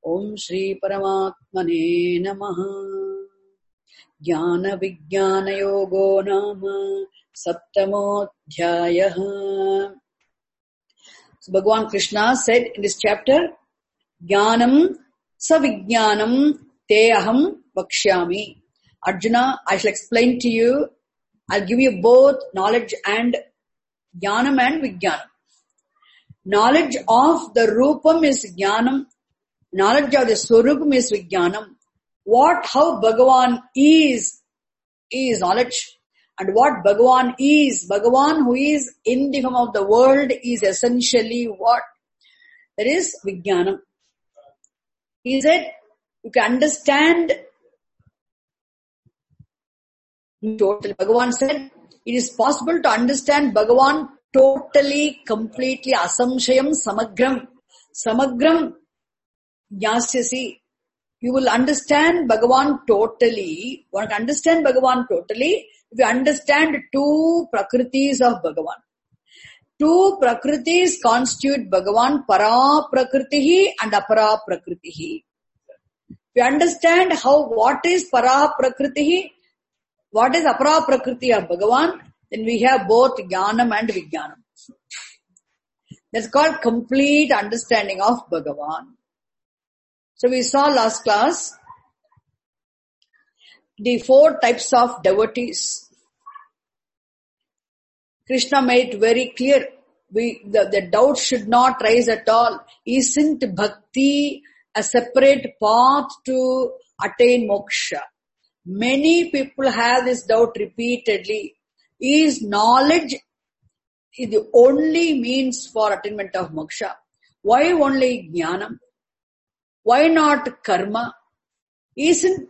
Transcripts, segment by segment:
Om Shri Paramatmane Namaha. Jnana Vijnana Yogo Nama Saptamodhyayaha. So Bhagavan Krishna said in this chapter, Jnanam Savijnanam Te Aham Vakshyami. Arjuna, I shall explain to you, I'll give you both knowledge and Jnanam and Vijnanam. Knowledge of the Rupam is Jnanam. Knowledge of the Swarupam is Vijnanam. How Bhagavan is knowledge. And what Bhagavan is, Bhagavan who is in the form of the world is essentially what? That is Vijnanam. He said, you can understand totally. Bhagavan said, it is possible to understand Bhagavan totally, completely, asamshayam, samagram. Samagram, jnasyasi. You will understand Bhagavan totally. One can understand Bhagavan totally if you understand two prakritis of Bhagavan. Two prakritis constitute Bhagavan, para prakritihi and apara prakritihi. If you understand what is para prakritihi, what is apara prakriti of Bhagavan, then we have both Jnanam and Vijnanam. That's called complete understanding of Bhagavan. So we saw last class the 4 types of devotees. Krishna made it very clear. The doubt should not rise at all. Isn't bhakti a separate path to attain moksha? Many people have this doubt repeatedly. Is knowledge the only means for attainment of moksha? Why only jnanam? Why not karma? Isn't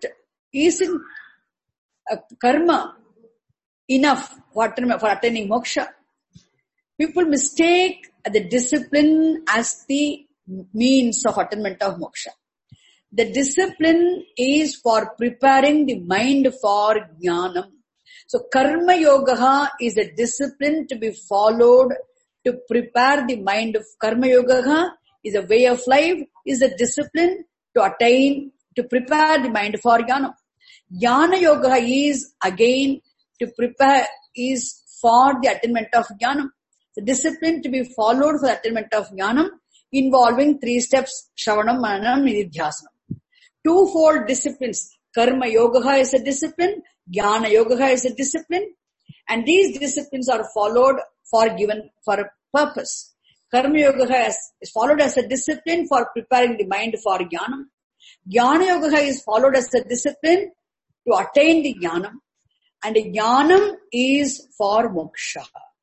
karma enough for attaining moksha? People mistake the discipline as the means of attainment of moksha. The discipline is for preparing the mind for jnanam. So karma yoga is a discipline to be followed to prepare the mind. Karma yoga is a way of life, is a discipline to attain, to prepare the mind for jnana. Jnana yoga is again to prepare, is for the attainment of jnana. The discipline to be followed for the attainment of jnana involving 3 steps, shravanam, mananam, nididhyasanam. Twofold disciplines. Karma yoga is a discipline, jnana yoga is a discipline, and these disciplines are followed for a purpose. Karma yoga is followed as a discipline for preparing the mind for jnanam. Jnana yoga is followed as a discipline to attain the jnanam. And jnanam is for moksha.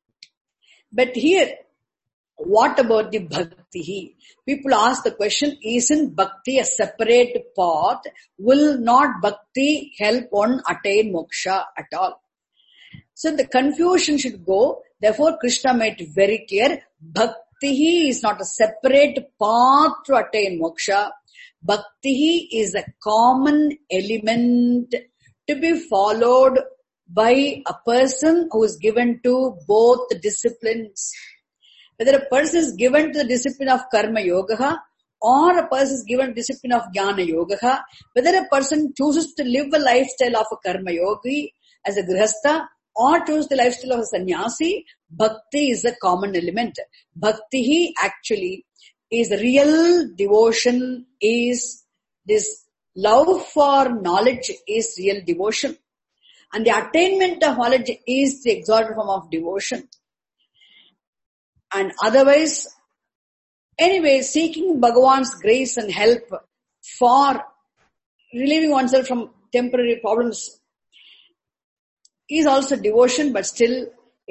But here, what about the bhakti? People ask the question, isn't bhakti a separate path? Will not bhakti help one attain moksha at all? So the confusion should go. Therefore, Krishna made it very clear, bhakti is not a separate path to attain moksha. Bhakti is a common element to be followed by a person who is given to both disciplines. Whether a person is given to the discipline of karma yoga or a person is given to the discipline of jnana yoga, whether a person chooses to live a lifestyle of a karma yogi as a grihastha or choose the lifestyle of a sannyasi, bhakti is a common element. Bhakti actually is real devotion, is this love for knowledge is real devotion. And the attainment of knowledge is the exalted form of devotion. And otherwise, anyway, seeking Bhagavan's grace and help for relieving oneself from temporary problems is also devotion, but still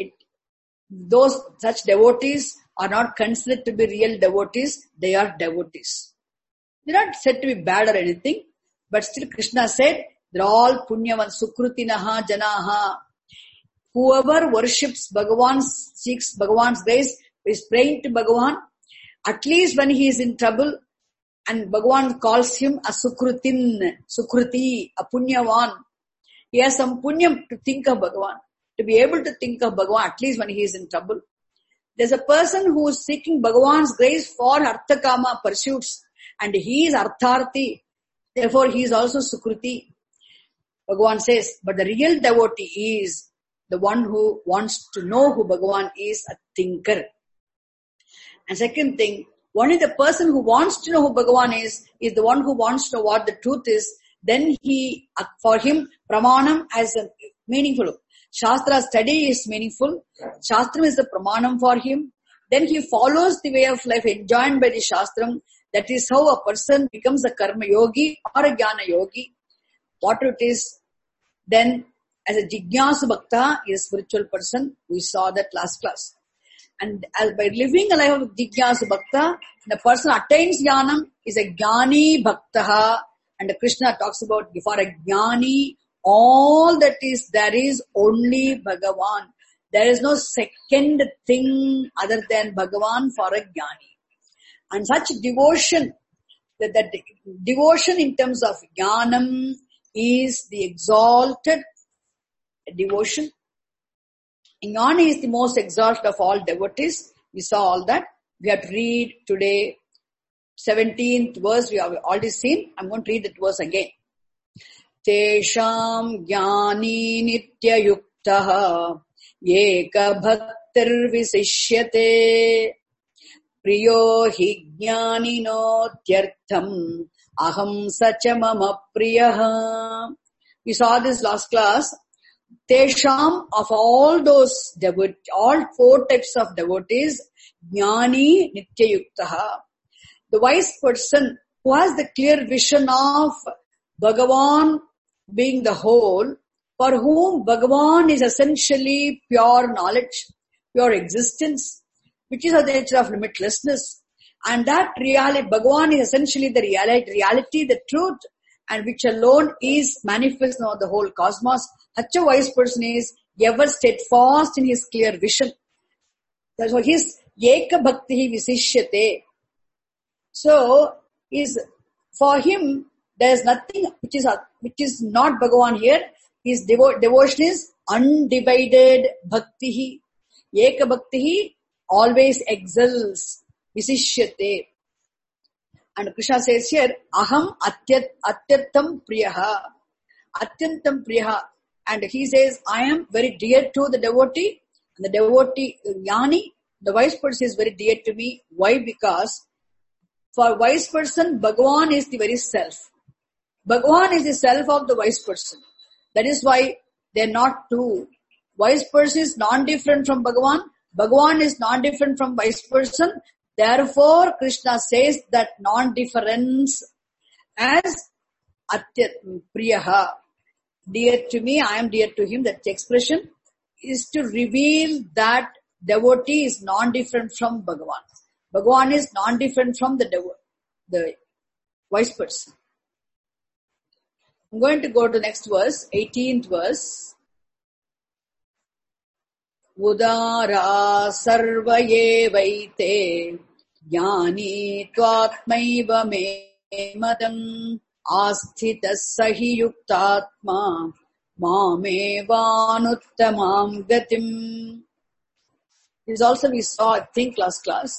such devotees are not considered to be real devotees, they are devotees. They're not said to be bad or anything, but still Krishna said, they're all punyavan, sukrutinaha, janaha. Whoever worships Bhagavan, seeks Bhagavan's grace, is praying to Bhagavan, at least when he is in trouble, and Bhagavan calls him a sukruti, a punyavan. He has some punyam to think of Bhagavan, to be able to think of Bhagavan at least when he is in trouble. There's a person who is seeking Bhagavan's grace for artha kama pursuits, and he is Artharthi. Therefore, he is also Sukruti. Bhagavan says, but the real devotee is the one who wants to know who Bhagavan is, a thinker. And second thing, only the person who wants to know who Bhagavan is the one who wants to know what the truth is. Then for him, Pramanam as a meaningful. Shastra study is meaningful. Shastram is the Pramanam for him. Then he follows the way of life enjoined by the Shastram. That is how a person becomes a Karma Yogi or a Jnana Yogi. Whatever it is, then as a Jignasu Bhakta is a spiritual person. We saw that last class. And as by living a life of Jignasu Bhakta, the person attains Jnanam is a Jnani Bhaktaha. And Krishna talks about for a Jnani, all that is there is only Bhagavan. There is no second thing other than Bhagavan for a Jnani. And such devotion, that devotion in terms of Jnanam is the exalted devotion. Jnani is the most exalted of all devotees. We saw all that. We have to read today 17th verse. We have already seen. I'm going to read that verse again. Tesham jnani nitya yuktaha yeka bhaktir visishyate priyo hi jnanino tyartham aham sacha mama priyaha. We saw this last class. Tesham, of all those devotees, all four types of devotees, jnani nitya yuktaha. The wise person who has the clear vision of Bhagavan being the whole, for whom Bhagavan is essentially pure knowledge, pure existence, which is of the nature of limitlessness. And that reality, Bhagavan is essentially the reality, the truth, and which alone is manifest in the whole cosmos. Such a wise person is ever steadfast in his clear vision. That's why his Eka Bhakti Visishyate. So, for him, there is nothing which is not Bhagavan here. His devotion is undivided Bhakti. Eka Bhakti always excels. Visishyate. And Krishna says here, Aham Atyartham Priyaha. Atyantam Priyaha. And he says, I am very dear to the devotee. And the devotee, Jnani, the wise person is very dear to me. Why? Because for wise person, Bhagavan is the very self. Bhagavan is the self of the wise person. That is why they are not two. Wise person is non-different from Bhagavan. Bhagavan is non-different from wise person. Therefore, Krishna says that non-difference as Priyaha. Dear to me, I am dear to him. That expression is to reveal that devotee is non-different from Bhagavan. Bhagavan is non-different from the wise person. I'm going to go to the next verse, 18th verse. Udara sarvaye vaite jnani tvatmaiva me madam asthita sahi yuktatma mame vanuttamam gatim. This also we saw, I think, last class.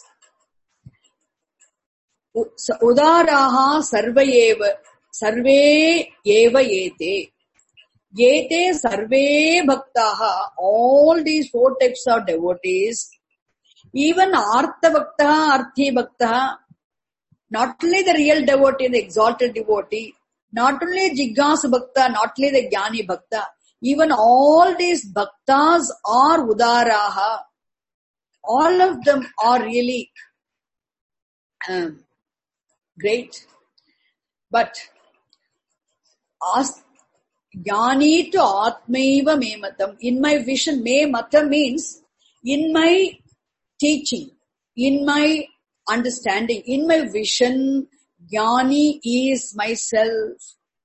Udaraha sarve eva yete. Yete sarve bhaktaha. All these four types of devotees, even artha bhaktaha, arthi bhaktaha, not only the real devotee, the exalted devotee, not only Jignasu Bhakta, not only the Jnani Bhakta, even all these bhaktas are udaraha. All of them are really great. But Jnani to Atmaiva me matam. In my vision, me matam means in my teaching, in my understanding, in my vision, Jnani is myself.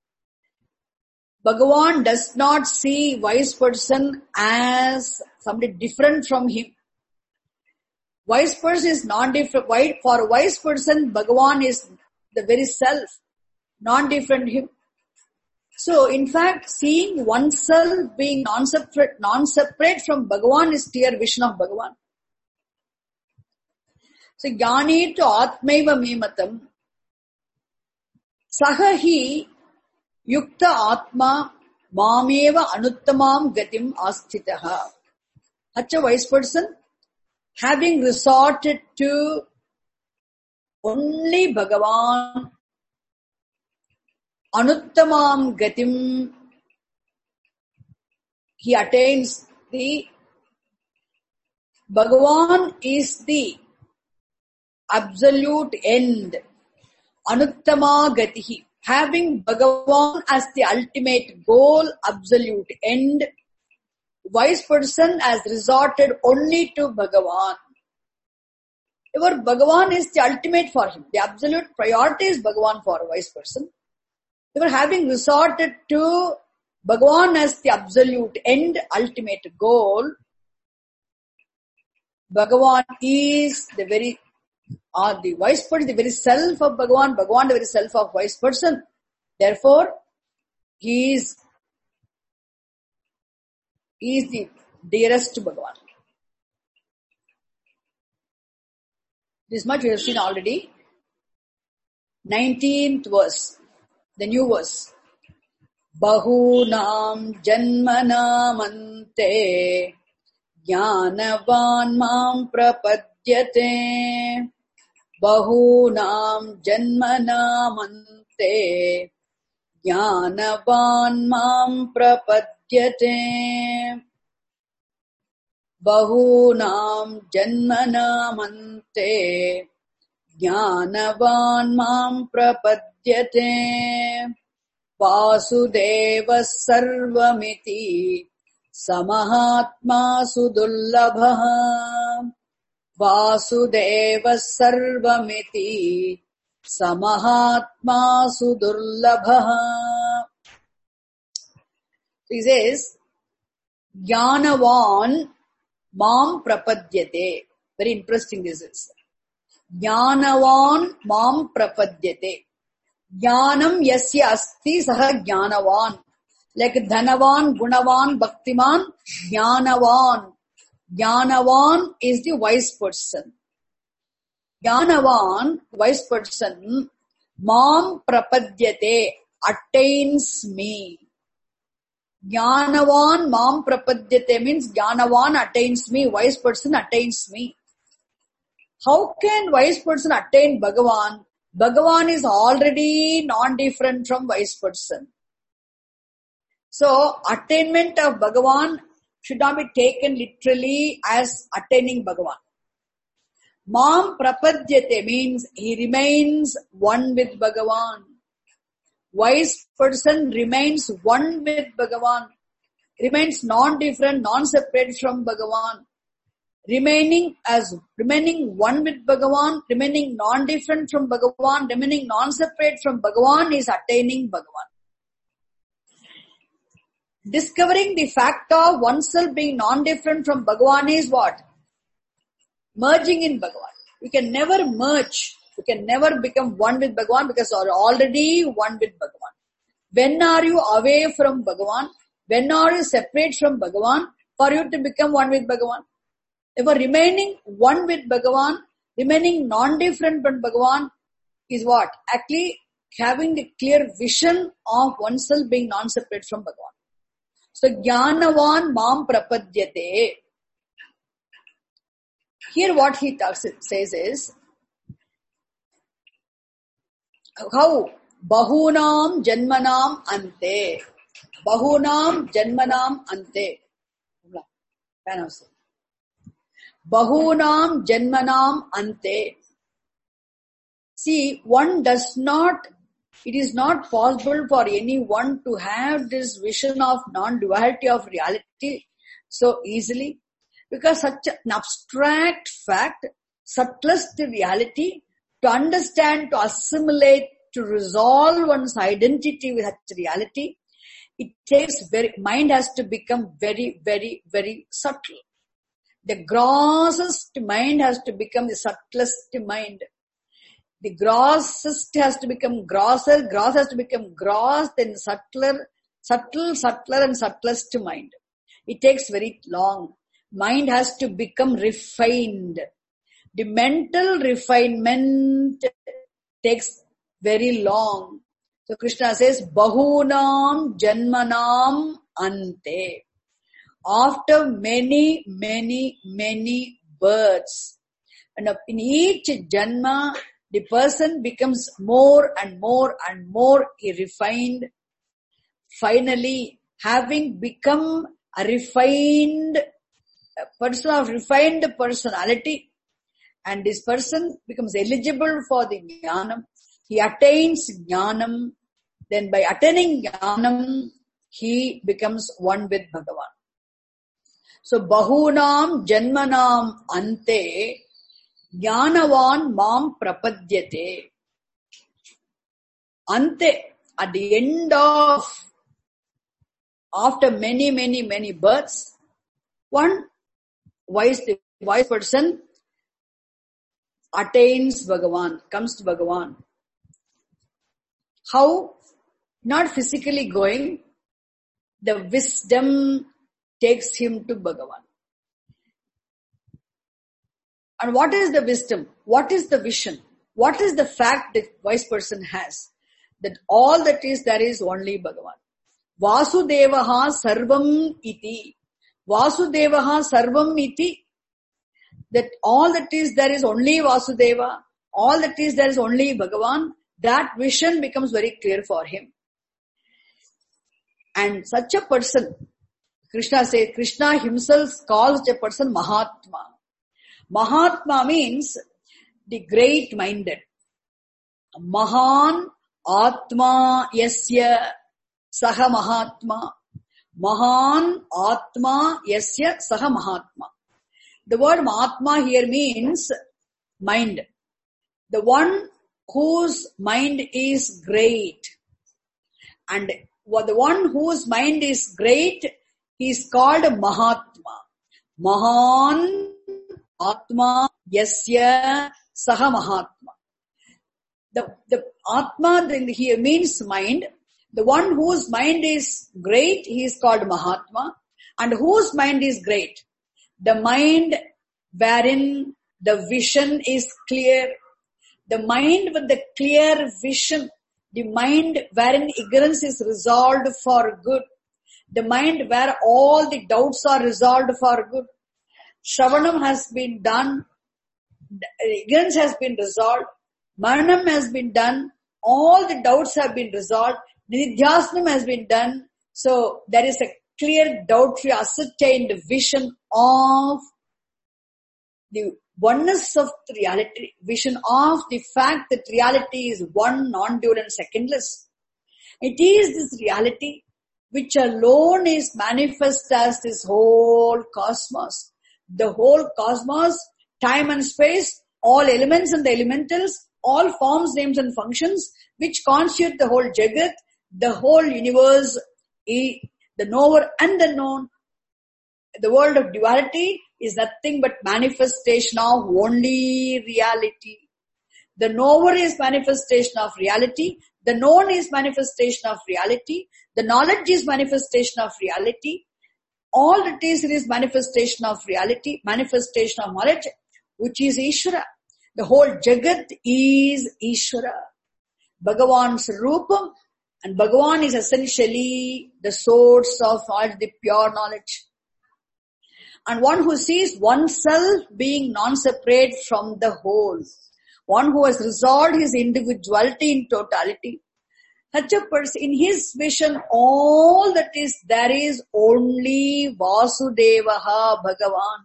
Bhagavan does not see wise person as somebody different from him. Wise person is non-different. For a wise person, Bhagavan is the very self, non-different him. So, in fact, seeing oneself being non-separate from Bhagavan is clear vision of Bhagavan. So, Jnani to Atmaiva me matam. Sahahi yukta atma mameva anuttamam gatim asthitaha. Such a wise person, having resorted to only Bhagavan, anuttamam gatim, he attains the Bhagavan is the absolute end. Anuttama gatihi. Having Bhagavan as the ultimate goal, absolute end, wise person has resorted only to Bhagavan. Your Bhagavan is the ultimate for him. The absolute priority is Bhagavan for a wise person. You are having resorted to Bhagavan as the absolute end, ultimate goal. Bhagavan is the very, the wise person, the very self of Bhagavan, Bhagavan the very self of wise person. Therefore, he is the dearest to Bhagavan. This much we have seen already. 19th verse, the new verse. Bahunam janmanamante jnanavan mam prapadyate. Bahunam janmanamante jnanavan mam prapadyate. Bahunam janmanamante jnanavan mam prapadyate. Vasudeva sarvamiti samahatma sudullabha. Vasudeva sarvamiti samahatma sudullabha. He says, Jnanavan mam prapadyate. Very interesting this is. Jnanavan mam prapadyate. Jnanam yasya asti saha jnanavan. Like dhanavan, gunavan, bhaktiman, jnanavan. Jnanavan is the wise person. Jnanavan, wise person, mam prapadyate, attains me. Jnanavan mam prapadyate means Jnanavan attains me, wise person attains me. How can wise person attain Bhagavan? Bhagavan is already non-different from wise person. So, attainment of Bhagavan should not be taken literally as attaining Bhagavan. Mam prapadyate means he remains one with Bhagavan. Wise person remains one with Bhagavan, remains non-different, non-separate from Bhagavan. Remaining one with Bhagavan, remaining non-different from Bhagavan, remaining non-separate from Bhagavan is attaining Bhagavan. Discovering the fact of oneself being non-different from Bhagavan is what? Merging in Bhagavan. You can never merge. You can never become one with Bhagavan because you are already one with Bhagavan. When are you away from Bhagavan? When are you separate from Bhagavan for you to become one with Bhagavan? If you are remaining one with Bhagavan, remaining non-different from Bhagavan is what? Actually having the clear vision of oneself being non-separate from Bhagavan. So, Jnanavan mam prapadyate. Here what he says is, how? Bahunam janmanam ante. Bahunam janmanam ante. Bahunam janmanam ante. See, it is not possible for anyone to have this vision of non-duality of reality so easily, because such an abstract fact, subtlest reality, to understand, to assimilate, to resolve one's identity with such reality, it takes mind has to become very, very, very subtle. The grossest mind has to become the subtlest mind. The grossest has to become grosser, gross has to become gross, then subtler and subtlest mind. It takes very long. Mind has to become refined. The mental refinement takes very long. So Krishna says, Bahunam Janmanam Ante. After many, many, many births. And in each Janma, the person becomes more and more and more refined. Finally, having become a refined person of refined personality, and this person becomes eligible for the Jnanam. He attains Jnanam. Then by attaining Jnanam, he becomes one with Bhagavan. So, Bahunam Janmanam Ante Jnanavan Mam Prapadyate. Ante, at the end of, after many, many, many births, one wise person attains Bhagavan, comes to Bhagavan. How? Not physically going, the wisdom takes him to Bhagavan. And what is the wisdom? What is the vision? What is the fact that wise person has? That all that is there is only Bhagavan. Vasudevaha sarvam iti. Vasudevaha sarvam iti. That all that is there is only Vasudeva. All that is there is only Bhagavan. That vision becomes very clear for him. And such a person, Krishna himself calls such a person Mahatma. Mahatma means the great-minded. Mahan Atma Yasya Saha Mahatma. Mahan Atma Yasya Saha Mahatma. The word Mahatma here means mind. The one whose mind is great. And the one whose mind is great is called Mahatma. Mahan Atma Yasya Saha Mahatma. The Atma here means mind. The one whose mind is great, he is called Mahatma. And whose mind is great? The mind wherein the vision is clear. The mind with the clear vision. The mind wherein ignorance is resolved for good. The mind where all the doubts are resolved for good. Shravanam has been done. Ignorance has been resolved. Maranam has been done. All the doubts have been resolved. Nidhyasanam has been done. So there is a clear, doubt-free, ascertained vision of the oneness of the reality, vision of the fact that reality is one, non-dual and secondless. It is this reality which alone is manifest as this whole cosmos. The whole cosmos, time and space, all elements and the elementals, all forms, names and functions which constitute the whole Jagat, the whole universe, the knower and the known. The world of duality is nothing but manifestation of only reality. The knower is manifestation of reality. The known is manifestation of reality. The knowledge is manifestation of reality. All that is manifestation of reality, manifestation of knowledge, which is Ishvara. The whole Jagat is Ishvara. Bhagavan's Rupam, and Bhagavan is essentially the source of all the pure knowledge. And one who sees oneself being non-separate from the whole. One who has resolved his individuality in totality. Such a person, in his vision, all that is there is only Vasudevaha Bhagavan.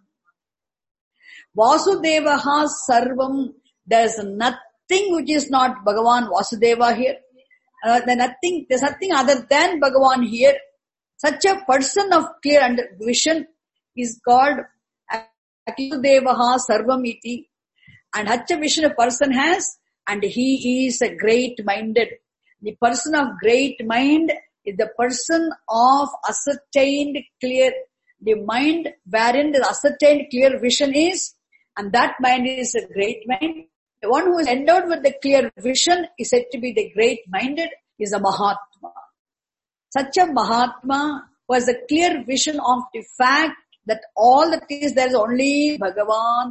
Vasudevaha Sarvam. There is nothing which is not Bhagavan Vasudeva here. There's nothing other than Bhagavan here. Such a person of clear vision is called Vasudevaha Sarvam iti. And such a vision a person has, and he is a great-minded. The person of great mind is the person of ascertained clear, the mind wherein the ascertained clear vision is, and that mind is a great mind. The one who is endowed with the clear vision is said to be the great-minded, is a Mahatma. Such a Mahatma who has a clear vision of the fact that all that is there is only Bhagavan.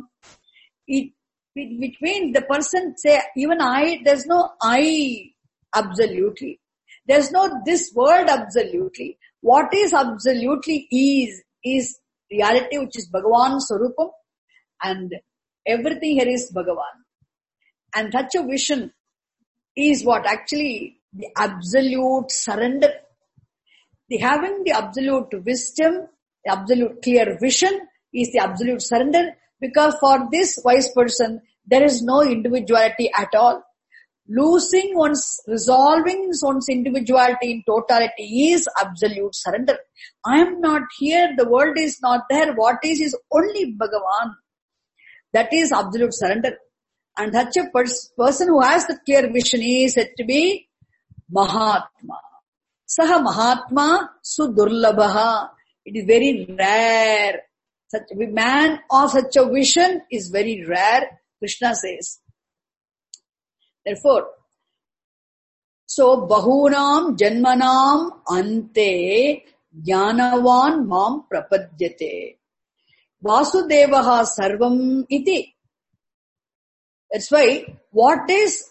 Which means the person say, even I, there's no I absolutely. There's no this word absolutely. What is absolutely is reality, which is Bhagavan Swarupam, and everything here is Bhagavan. And such a vision is what actually the absolute surrender. Having the absolute wisdom, the absolute clear vision is the absolute surrender, because for this wise person, there is no individuality at all. Resolving one's individuality in totality is absolute surrender. I am not here, the world is not there, what is only Bhagavan. That is absolute surrender. And such a person who has the clear vision is said to be Mahatma. Saha Mahatma Sudurlabhaha. It is very rare. Such a man of such a vision is very rare, Krishna says. Therefore, so Bahunam Janmanam Ante Jnanavan Mam Prapadyate Vasudevaha Sarvam Iti. That's why, what is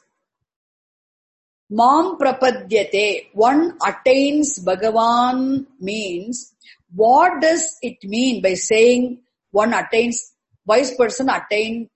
Mam Prapadyate? One attains Bhagavan means, what does it mean by saying one attains, wise person attains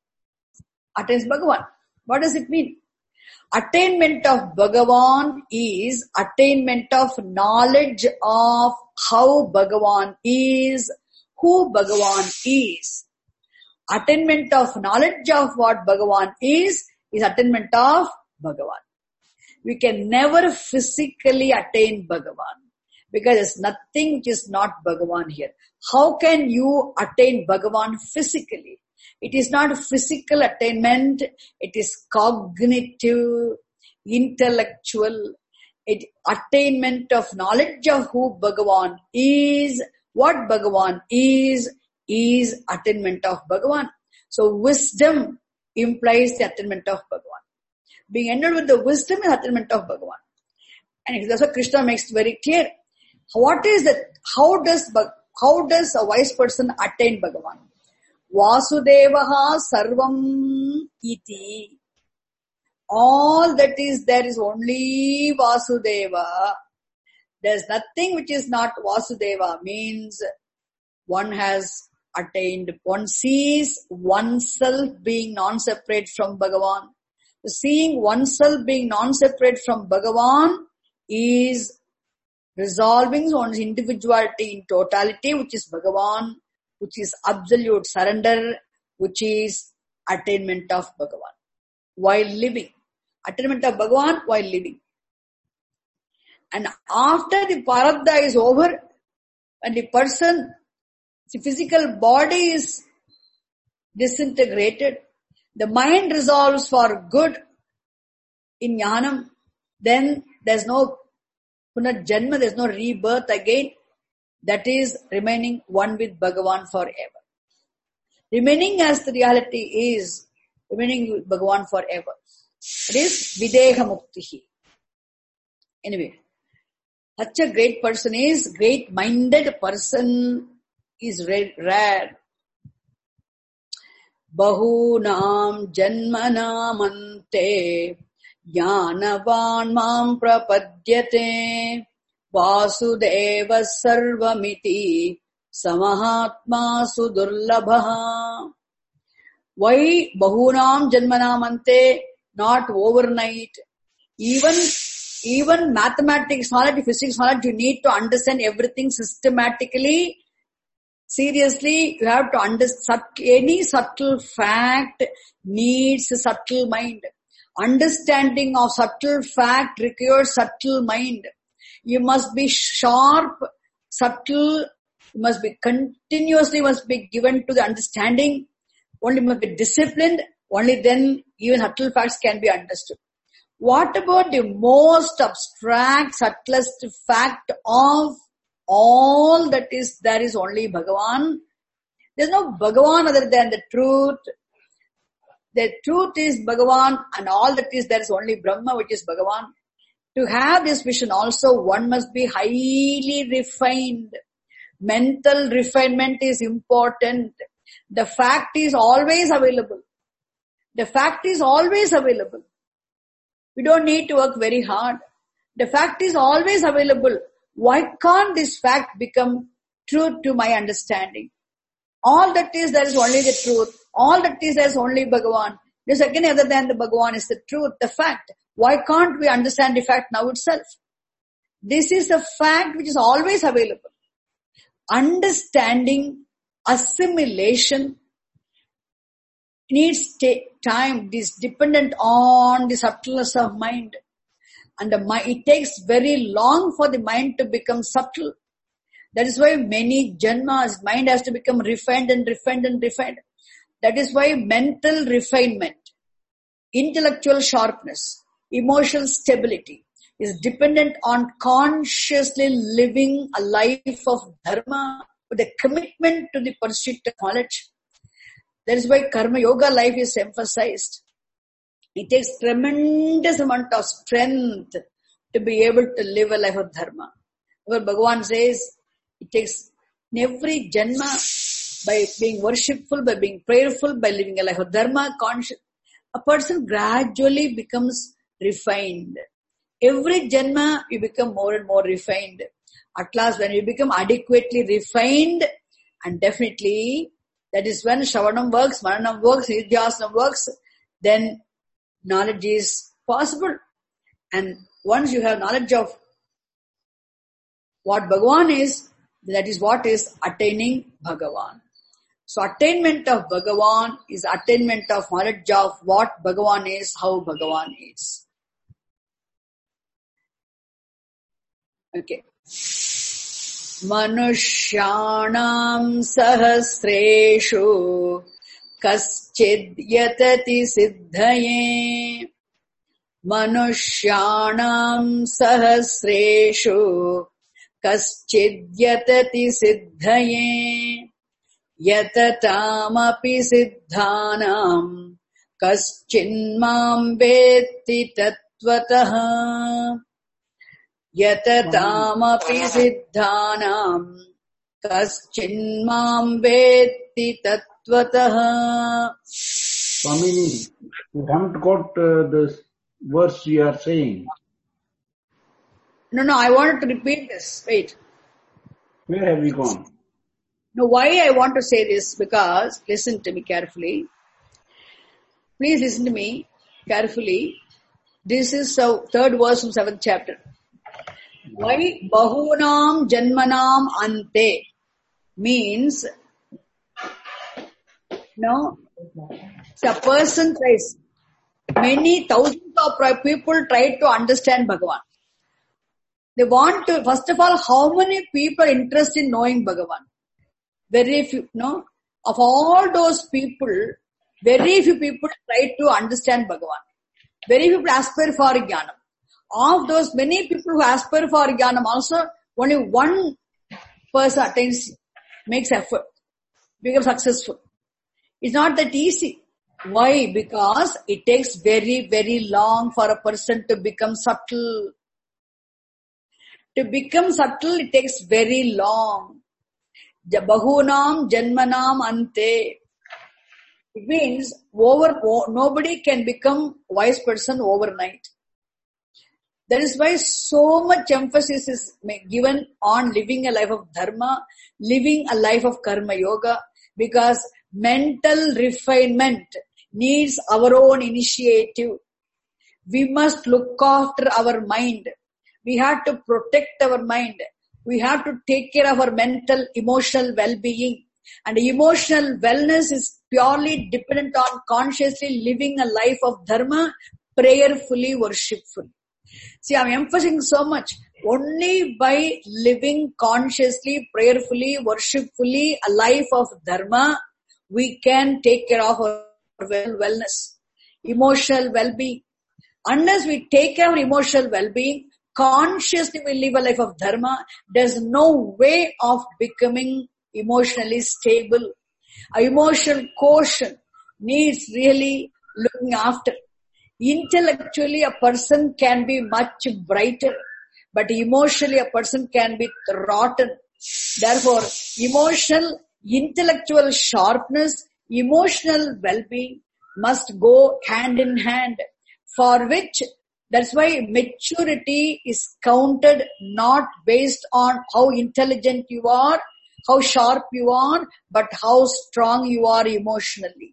Bhagavan? What does it mean? Attainment of Bhagavan is attainment of knowledge of how Bhagavan is, who Bhagavan is. Attainment of knowledge of what Bhagavan is attainment of Bhagavan. We can never physically attain Bhagavan, because there's nothing which is not Bhagavan here. How can you attain Bhagavan physically? It is not physical attainment, it is cognitive, intellectual. Attainment of knowledge of who Bhagavan is, what Bhagavan is attainment of Bhagavan. So wisdom implies the attainment of Bhagavan. Being endowed with the wisdom is attainment of Bhagavan. And that's what Krishna makes very clear. What is that? How does a wise person attain Bhagavan? Vasudevaha sarvam iti. All that is there is only Vasudeva. There's nothing which is not Vasudeva. Means one has attained, one sees oneself being non-separate from Bhagavan. Seeing oneself being non-separate from Bhagavan is resolving one's individuality in totality, which is Bhagavan, which is absolute surrender, which is attainment of Bhagavan while living. Attainment of Bhagavan while living. And after the Parabdha is over, and the physical body is disintegrated, the mind resolves for good in Jnanam, then there's no Punarjanma, there's no rebirth again. That is remaining one with Bhagavan forever. Remaining as the reality is remaining with Bhagavan forever. It is Videha Muktihi. Anyway, such a great person is, great-minded person is rare. Bahunam janmanamante jnanavan mam prapadyate Vasudeva sarvamiti samahatma sudurlabha. Why bahunam janmanamante? Not overnight. Even mathematics knowledge, physics knowledge, you need to understand everything systematically. Seriously, you have to understand. Any subtle fact needs a subtle mind. Understanding of subtle fact requires subtle mind. You must be sharp, subtle, you must be continuously given to the understanding. Only must be disciplined, only then even subtle facts can be understood. What about the most abstract, subtlest fact of all that is, there is only Bhagavan? There is no Bhagavan other than the truth. The truth is Bhagavan, and all that is, there is only Brahma, which is Bhagavan. To have this vision also, one must be highly refined. Mental refinement is important. The fact is always available. The fact is always available. We don't need to work very hard. The fact is always available. Why can't this fact become truth to my understanding? All that is, there is only the truth. All that is, there is only Bhagavan. There's again other than the Bhagavan is the truth, the fact. Why can't we understand the fact now itself? This is a fact which is always available. Understanding, assimilation needs time. It is dependent on the subtleness of mind. And it takes very long for the mind to become subtle. That is why many janmas, mind has to become refined and refined and refined. That is why mental refinement, intellectual sharpness, emotional stability is dependent on consciously living a life of dharma with a commitment to the pursuit of knowledge. That is why karma yoga life is emphasized. It takes tremendous amount of strength to be able to live a life of dharma. Where Bhagavan says, it takes every janma by being worshipful, by being prayerful, by living a life of dharma, conscious. A person gradually becomes refined. Every janma you become more and more refined. At last when you become adequately refined, and definitely that is when Shravanam works, Maranam works, Nidhyasanam works, then knowledge is possible. And once you have knowledge of what Bhagavan is, that is what is attaining Bhagavan. So attainment of Bhagavan is attainment of knowledge of what Bhagavan is, how Bhagavan is. Okay. Manushyanam sahasreshu kaschid yatati siddhaye. Manushyanam sahasreshu kaschid yatati siddhaye. Yatataamapi siddhanam kaschinmam vetti tattvataha. Yatataamapi siddhanam kaschinmam vetti tattvataha. Swamini, you haven't got the verse you are saying. No, I wanted to repeat this. Wait. Where have you gone? No, why I want to say this? Because, listen to me carefully. Please listen to me carefully. This is the third verse from 7th chapter. Why bahunam janmanam ante means, no, a person tries, many thousands of people try to understand Bhagavan. They want to, first of all, how many people are interested in knowing Bhagavan? Very few, no? Of all those people, very few people try to understand Bhagavan. Very few people aspire for Jnanam. Of those many people who aspire for Jnanam also, only one person attains, makes effort, becomes successful. It's not that easy. Why? Because it takes very, very long for a person to become subtle. To become subtle, it takes very long. Bahunam janmanam ante. It means nobody can become wise person overnight. That is why so much emphasis is given on living a life of dharma, living a life of karma yoga, because mental refinement needs our own initiative. We must look after our mind. We have to protect our mind. We have to take care of our mental, emotional well-being. And emotional wellness is purely dependent on consciously living a life of dharma, prayerfully, worshipfully. See, I'm emphasizing so much. Only by living consciously, prayerfully, worshipfully, a life of dharma, we can take care of our wellness, emotional well-being. Unless we take care of emotional well-being, consciously we live a life of dharma, there's no way of becoming emotionally stable. Our emotional quotient needs really looking after. Intellectually, a person can be much brighter, but emotionally, a person can be rotten. Therefore, emotional, intellectual sharpness, emotional well-being must go hand in hand, for which That's why maturity is counted not based on how intelligent you are, how sharp you are, but how strong you are emotionally.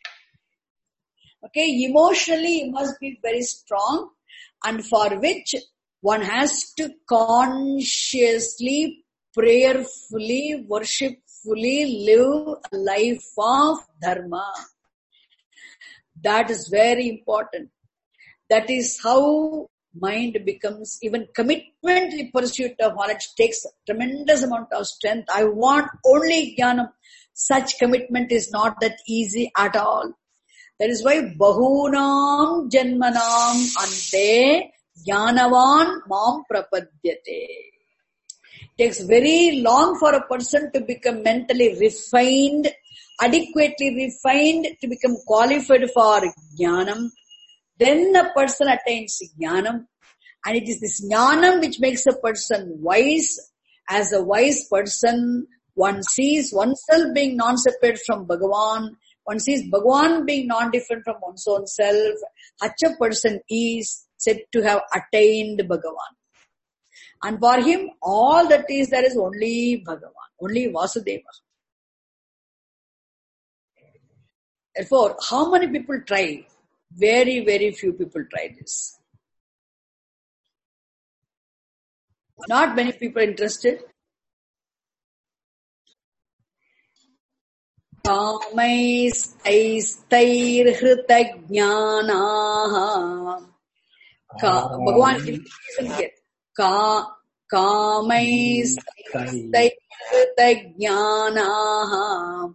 Okay, emotionally you must be very strong, and for which one has to consciously, prayerfully, worshipfully live a life of dharma. That is very important. That is how mind becomes, even commitment in pursuit of knowledge takes a tremendous amount of strength. I want only jnanam. Such commitment is not that easy at all. That is why bahunam janmanam ante jnanavan mam prapadyate. It takes very long for a person to become mentally refined, adequately refined, to become qualified for jnanam. Then a person attains jnanam, and it is this jnanam which makes a person wise. As a wise person, one sees oneself being non-separate from Bhagavan. One sees Bhagavan being non-different from one's own self. Such a person is said to have attained Bhagavan. And for him, all that is there is only Bhagavan, only Vasudeva. Therefore, how many people try? Very, very few people try this. Not many people interested. Kamaistairhritagnyanaha. Bhagavan isn't here. Kamaistairhritagnyanaha.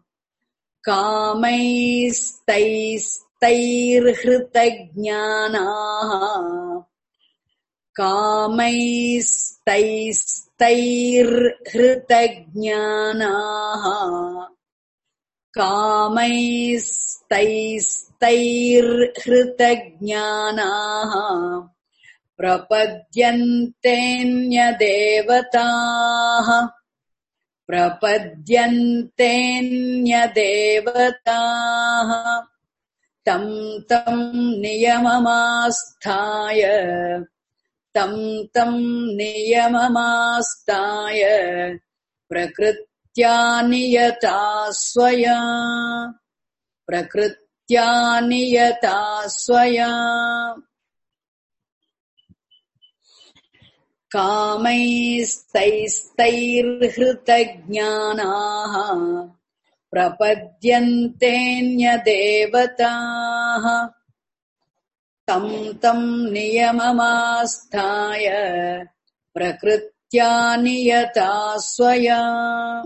Kamaistairhritagnyanaha. Kamaistairhritagnyanaha. Kamaistairhritagnyanaha. Prapadyantenyadevataha. Prapadyantenyadevataha. Tam tam niyamamasthaya. Tam tam niyamamastaya prakritya niyata swaya. Prakritya niyata swaya. Kamaistairhritagnyanaha prapadyantenyadevataha. Tam tam niyamamasthaya prakritya niyata swaya.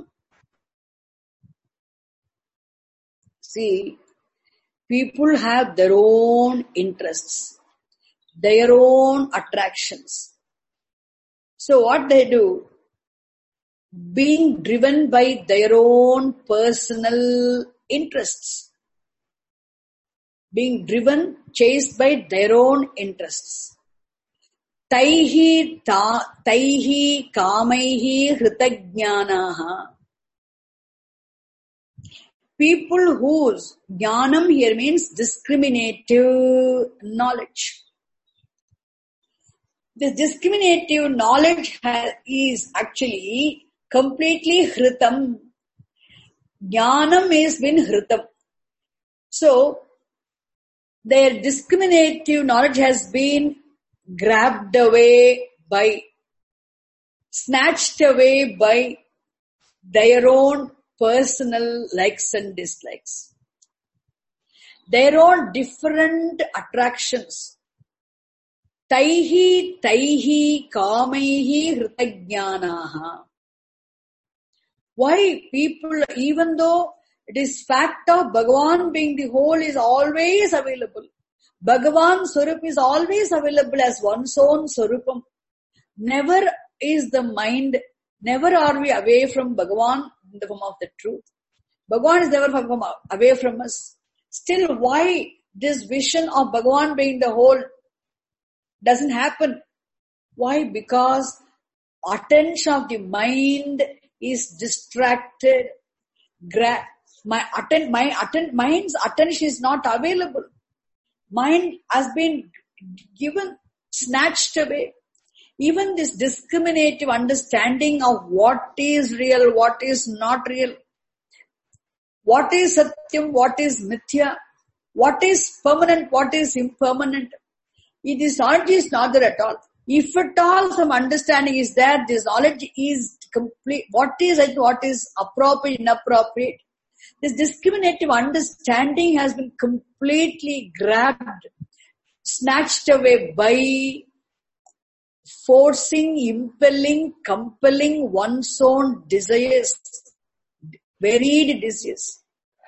See, people have their own interests, their own attractions. So what they do, being driven by their own personal interests, being driven, chased by their own interests. Taihi kamaihi hritagnyanaha. People whose jnanam here means discriminative knowledge. This discriminative knowledge is actually completely hritam. Jnanam is been hritam. So, their discriminative knowledge has been grabbed away by, snatched away by their own personal likes and dislikes. Their own different attractions. Taihi kamaihi hritagnyanaha. Why people, even though it is fact of Bhagavan being the whole is always available. Bhagavan Swarup is always available as one's own Swarupam. Never is the mind, never are we away from Bhagavan in the form of the truth. Bhagavan is never away from us. Still, why this vision of Bhagavan being the whole doesn't happen? Why? Because attention of the mind is distracted. Mind's attention is not available. Mind has been given snatched away. Even this discriminative understanding of what is real, what is not real, what is satyam, what is mithya, what is permanent, what is impermanent, it is knowledge is not there at all. If at all some understanding is there, this knowledge is complete. What is it, what is appropriate, inappropriate. This discriminative understanding has been completely grabbed, snatched away by forcing, impelling, compelling one's own desires, varied desires.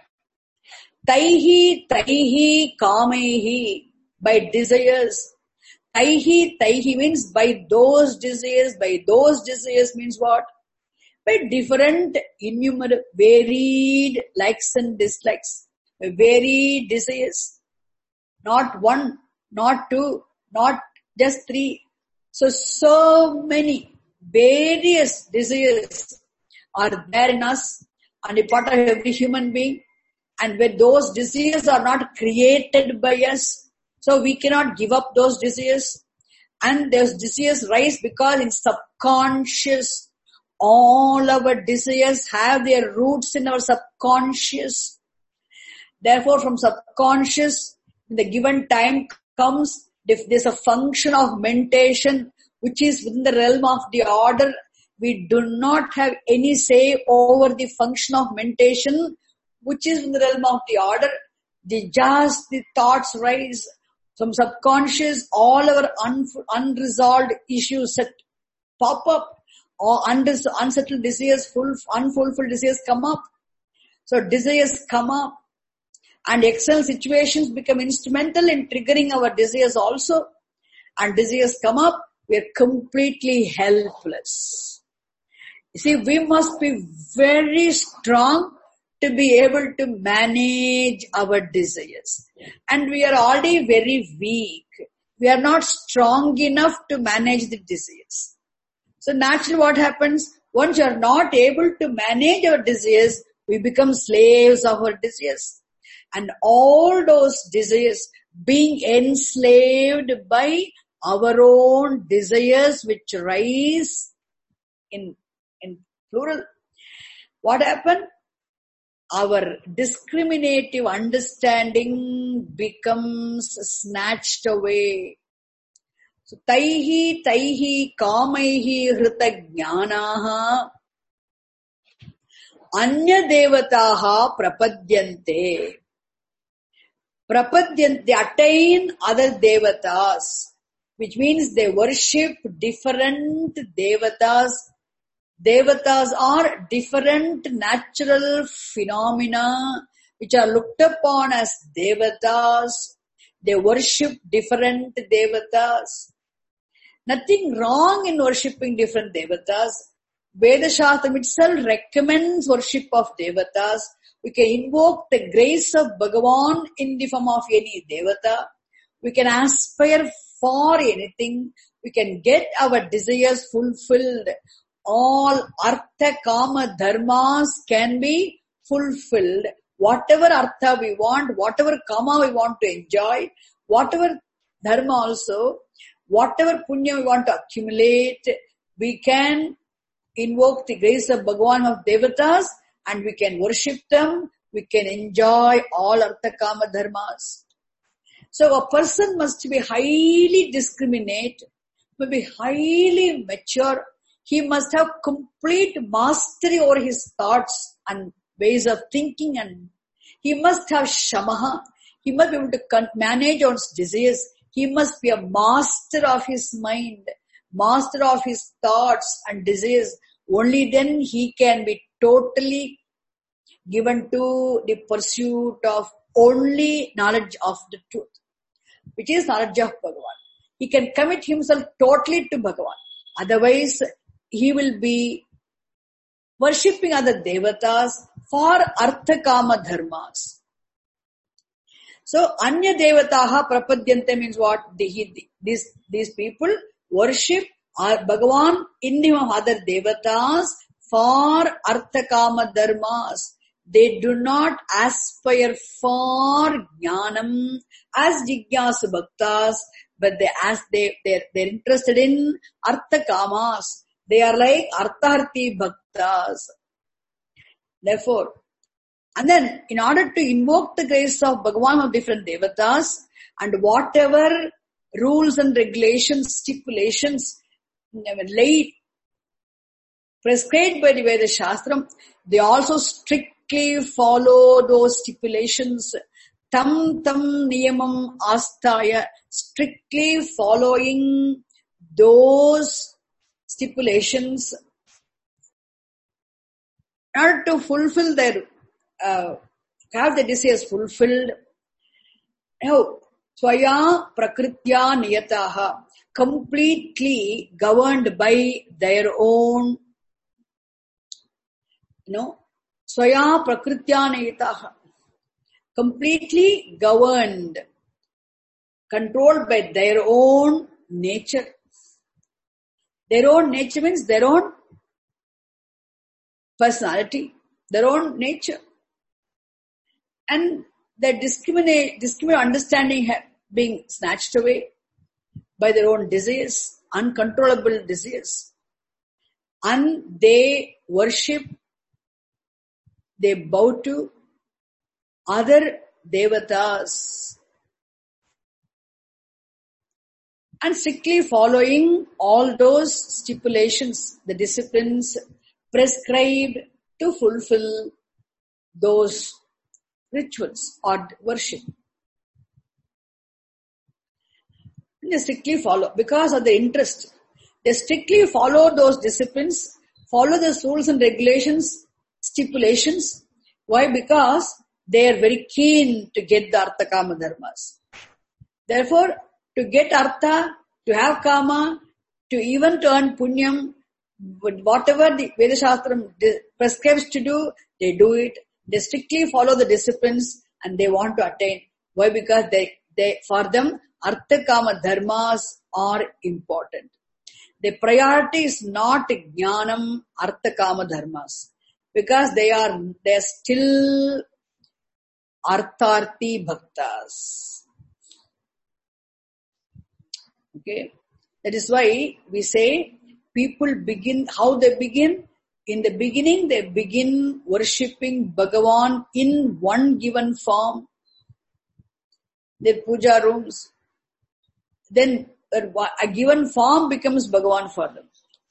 Taihi, kamaihi, by desires. Taihi means by those desires. By those desires means what? By different, innumerable, varied likes and dislikes. Varied desires. Not one, not two, not just three. So many various desires are there in us and a part of every human being. And when those desires are not created by us, so we cannot give up those desires. And those desires rise because in subconscious, all our desires have their roots in our subconscious. Therefore, from subconscious, when the given time comes, if there's a function of meditation which is within the realm of the order, we do not have any say over the function of meditation which is in the realm of the order. The thoughts rise from subconscious, all our unresolved issues pop up, or unsettled desires, unfulfilled desires come up. So desires come up and external situations become instrumental in triggering our desires also. And desires come up, we are completely helpless. You see, we must be very strong to be able to manage our desires. And we are already very weak. We are not strong enough to manage the desires. So naturally what happens? Once you are not able to manage our desires, we become slaves of our desires. And all those desires being enslaved by our own desires which rise in plural. What happened? Our discriminative understanding becomes snatched away. So, taihi kamaihi hrita jnanaha anya devataha prapadyante. They attain other devatas, which means they worship different devatas. Devatas are different natural phenomena which are looked upon as devatas. They worship different devatas. Nothing wrong in worshipping different devatas. Veda Shastram itself recommends worship of devatas. We can invoke the grace of Bhagavan in the form of any devata. We can aspire for anything. We can get our desires fulfilled. All artha kama dharmas can be fulfilled. Whatever artha we want, whatever kama we want to enjoy, whatever dharma also, whatever punya we want to accumulate, we can invoke the grace of Bhagavan of devatas and we can worship them. We can enjoy all artha kama dharmas. So a person must be highly discriminate, must be highly mature. He must have complete mastery over his thoughts and ways of thinking, and he must have shamaha. He must be able to manage on his desires. He must be a master of his mind, master of his thoughts and desires. Only then he can be totally given to the pursuit of only knowledge of the truth, which is knowledge of Bhagavan. He can commit himself totally to Bhagavan. Otherwise, he will be worshipping other devatas for artha kama dharmas. So, anya devataha prapadyante means what? These people worship Bhagavan in the name of other devatas for artha kama dharmas. They do not aspire for jnanam as jigyasu bhaktas. but they're interested in artha kamas. They are like artharthi bhaktas. Therefore, and then in order to invoke the grace of Bhagavan of different devatas, and whatever rules and regulations, stipulations laid, prescribed by the Veda Shastram, they also strictly follow those stipulations. Tam niyamam astaya, strictly following those stipulations in order to fulfill their, have the desires fulfilled. Now, Swaya Prakritya Niyataha, completely governed by their own, Swaya Prakritya Niyataha, completely governed, controlled by their own nature. Their own nature means their own personality, their own nature. And their discriminate understanding being snatched away by their own desires, uncontrollable desires. And they worship, they bow to other devatas. And strictly following all those stipulations, the disciplines prescribed to fulfill those rituals or worship. They strictly follow because of their interest. They strictly follow those disciplines, follow those rules and regulations, stipulations. Why? Because they are very keen to get the artha kama dharmas. Therefore, to get artha, to have kama, to even to earn punyam, whatever the Veda Shastram prescribes to do, they do it. They strictly follow the disciplines and they want to attain. Why? Because they for them, artha kama dharmas are important. The priority is not jnanam artha kama dharmas, because they are still artharthi bhaktas. Okay, that is why we say people begin. How they begin? In the beginning, they begin worshipping Bhagavan in one given form. Their puja rooms. Then a given form becomes Bhagavan for them.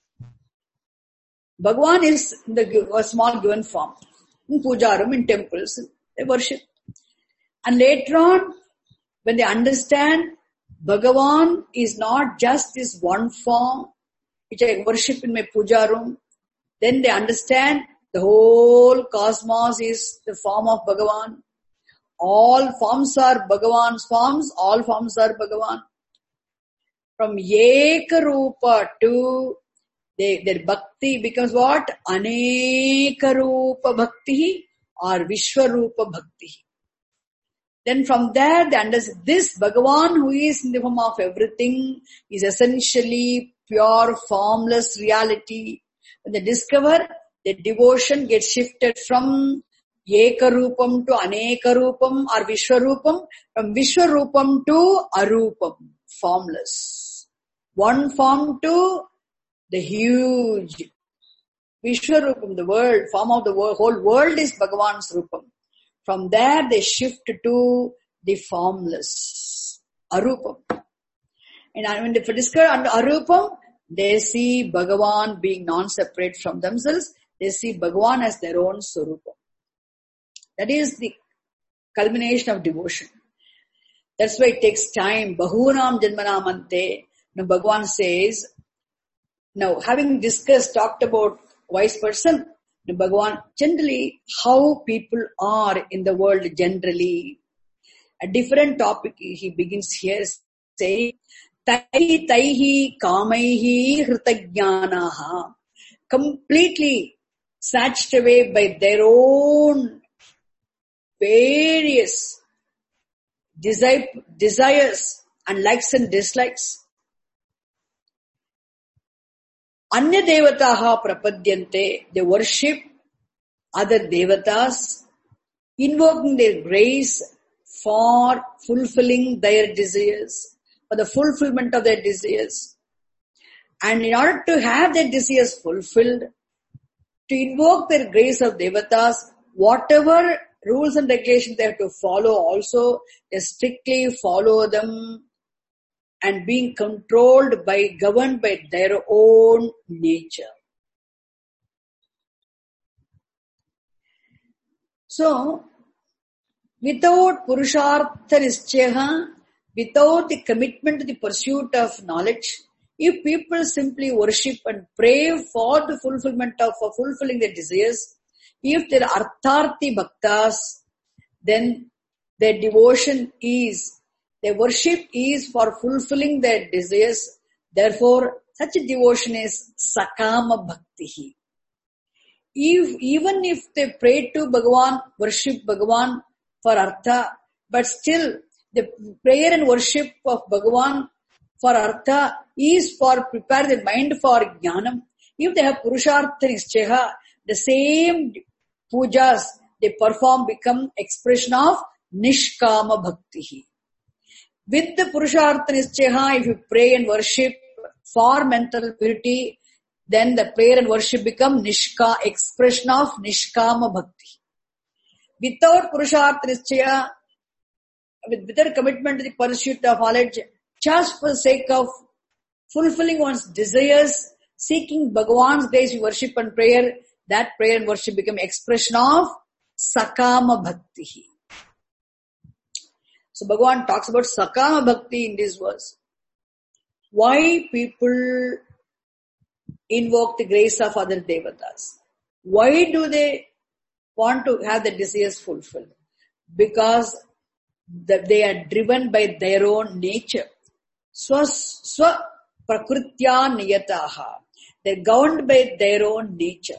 Bhagavan is a small given form. In puja room, in temples, they worship. And later on, when they understand Bhagavan is not just this one form, which I worship in my puja room, then they understand the whole cosmos is the form of Bhagavan. All forms are Bhagavan's forms, all forms are Bhagavan. From Eka Rupa to their bhakti becomes what? Aneka Rupa Bhakti or Vishwarupa Bhakti. Then from there they understand this Bhagavan who is in the form of everything is essentially pure formless reality. When they discover, the devotion gets shifted from Eka Rupam to Aneka Rupam or Vishwarupam, from Vishwarupam to Arupam, formless. One form to the huge. Vishwarupam, the world, form of the world, whole world is Bhagavan's Rupam. From there they shift to the formless, Arupam. And when they discover under Arupam, they see Bhagavan being non-separate from themselves. They see Bhagavan as their own Swarupa. That is the culmination of devotion. That's why it takes time. Bahunam janmanamante. Now Bhagavan says, now having talked about wise person, now Bhagavan generally how people are in the world generally. A different topic he begins here saying, Taihi kamaihi hritagnyanaha, completely snatched away by their own various desires and likes and dislikes. Anya devataha prapadyante, they worship other devatas, invoking their grace for fulfilling their desires. for the fulfillment of their desires. And in order to have their desires fulfilled, to invoke the grace of devatas, whatever rules and regulations they have to follow also, they strictly follow them and being governed by their own nature. So, without Purushartha Nischaya, without the commitment to the pursuit of knowledge, if people simply worship and pray for the fulfilling their desires, if they are artharthi bhaktas, then their worship is for fulfilling their desires. Therefore, such a devotion is sakama bhakti. Even if they pray to Bhagavan, worship Bhagavan for artha, but still the prayer and worship of Bhagavan for artha is for prepare the mind for jnanam. If they have Purushartha Nischaya, the same pujas they perform become expression of Nishkama Bhakti. With the Purushartha Nischaya, if you pray and worship for mental purity, then the prayer and worship become expression of Nishkama Bhakti. Without Purushartha Nischaya, without commitment to the pursuit of knowledge, just for the sake of fulfilling one's desires, seeking Bhagavan's grace with worship and prayer, that prayer and worship become expression of Sakama Bhakti. So Bhagavan talks about Sakama Bhakti in this verse. Why people invoke the grace of other devatas? Why do they want to have the desires fulfilled? Because they are driven by their own nature. Swa prakritya niyataha. They're governed by their own nature.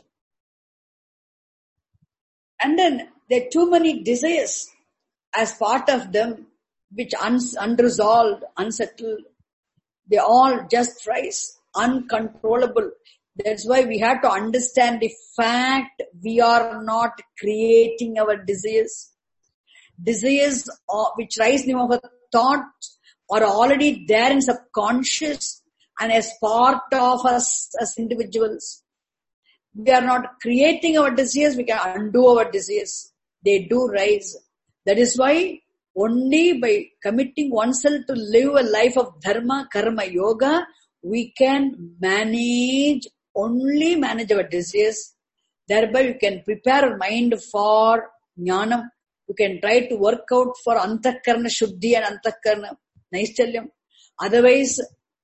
And then there are too many desires as part of them which unresolved, unsettled. They all just rise, uncontrollable. That's why we have to understand the fact we are not creating our desires. Desires which rise in our thoughts are already there in subconscious and as part of us as individuals. We are not creating our desires, we can undo our desires. They do rise. That is why only by committing oneself to live a life of dharma, karma, yoga, we can manage our desires. Thereby we can prepare our mind for jnanam. You can try to work out for antakarna shuddhi and antakarna naichalyam. Otherwise,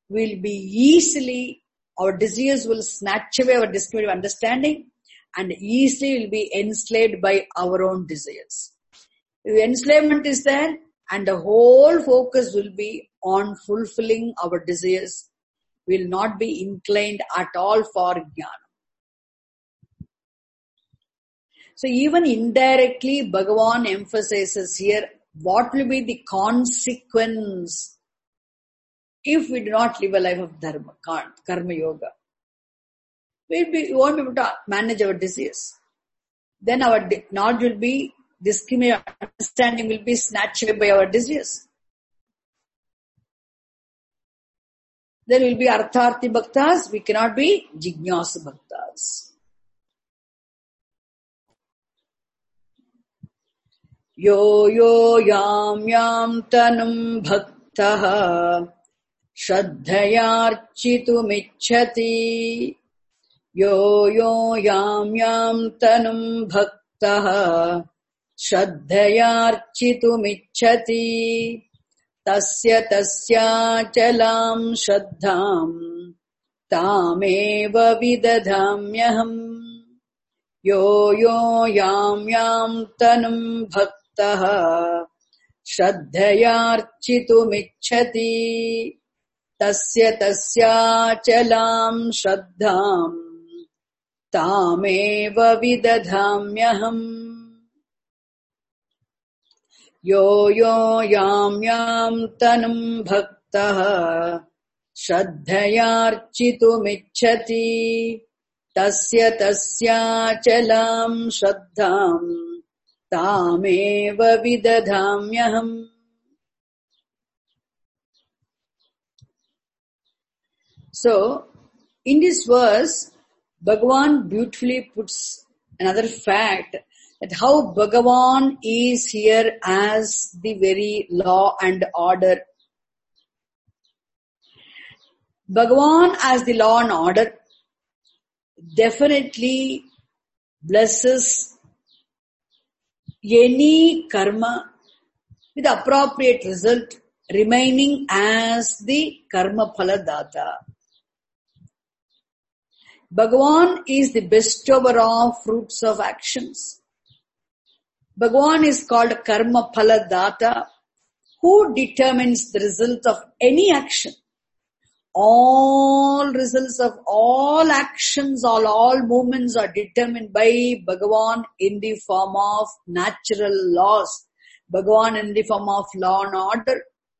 our desires will snatch away our discriminative understanding and easily will be enslaved by our own desires. If enslavement is there and the whole focus will be on fulfilling our desires, we will not be inclined at all for jnana. So even indirectly, Bhagavan emphasizes here what will be the consequence if we do not live a life of dharma, karma yoga. We won't be able to manage our desires. Then our knowledge will be discriminated, understanding will be snatched away by our desires. There will be artharthi bhaktas, we cannot be jignasa bhaktas. Yo yam tanum bhaktaha shraddhayarchitumicchati. Yo yam tanum bhaktaha shraddhayarchitumicchati. Tasya chalam shraddham tameva vidadhamyaham. Yo yam tanum bhaktaha shraddhayarchitumicchati. Tasya chalam shraddham tameva vidadhamyaham. Yo yam tanum bhaktaha shraddhayarchitumicchati. Tasya chalam shraddham tameva vidadhamyaham. So, in this verse, Bhagavan beautifully puts another fact that how Bhagavan is here as the very law and order. Bhagavan as the law and order definitely blesses any karma with appropriate result remaining as the karma phala data. Bhagavan is the bestower of fruits of actions. Bhagavan is called karma phala data, who determines the result of any action. All results of all actions, all movements are determined by Bhagavan in the form of natural laws. Bhagavan in the form of law and order.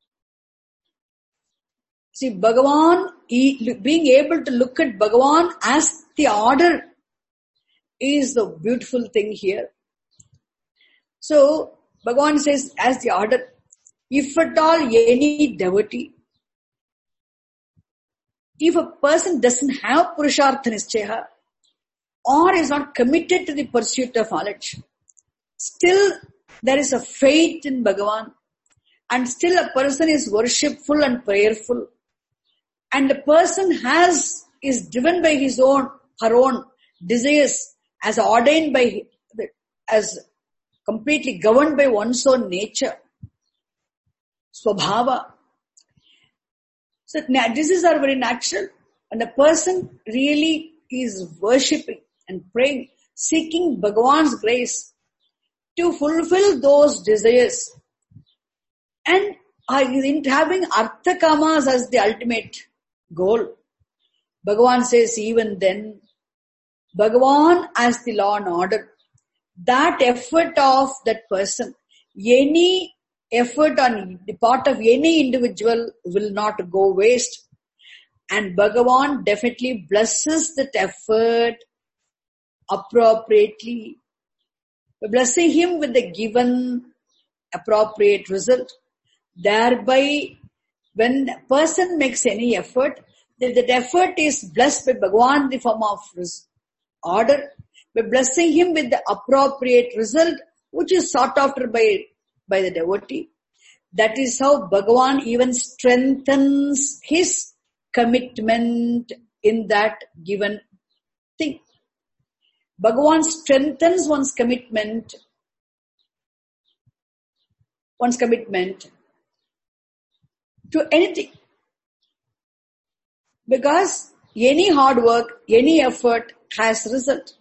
See, Bhagavan, being able to look at Bhagavan as the order is the beautiful thing here. So, Bhagavan says as the order, if at all any devotee, if a person doesn't have Purushartha Nischaya or is not committed to the pursuit of knowledge, still there is a faith in Bhagavan and still a person is worshipful and prayerful and the person is driven by her own desires as ordained by, as completely governed by one's own nature, Swabhava. So this is our very natural. And the person really is worshipping and praying, seeking Bhagavan's grace to fulfill those desires. And having Artha Kamas as the ultimate goal. Bhagavan says even then, Bhagavan as the law and order, that effort of that person, any effort on the part of any individual will not go waste. And Bhagavan definitely blesses that effort appropriately, blessing him with the given appropriate result. Thereby, when a person makes any effort, that effort is blessed by Bhagavan in the form of order, by blessing him with the appropriate result, which is sought after by the devotee. That is how Bhagavan even strengthens his commitment in that given thing. Bhagavan strengthens one's commitment to anything. Because any hard work, any effort has result.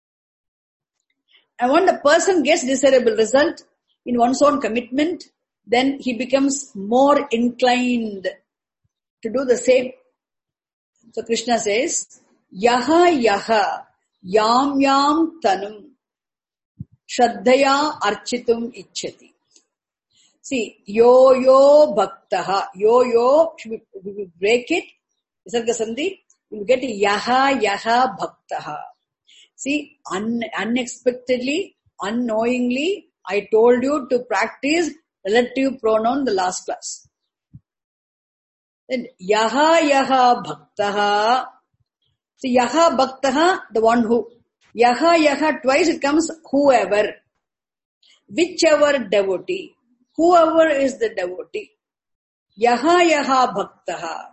And when the person gets desirable result in one's own commitment, then he becomes more inclined to do the same. So Krishna says, Yaha yaha yam yam tanum shraddhaya architum ichchati. See, yo bhaktaha, yo, we break it, Visarga Sandhi, you get yaha bhaktaha. See, unexpectedly, unknowingly, I told you to practice relative pronoun the last class. Then yaha bhaktaha. See, yaha bhaktaha, the one who. Yaha twice it comes whoever. Whichever devotee. Whoever is the devotee. Yaha bhaktaha.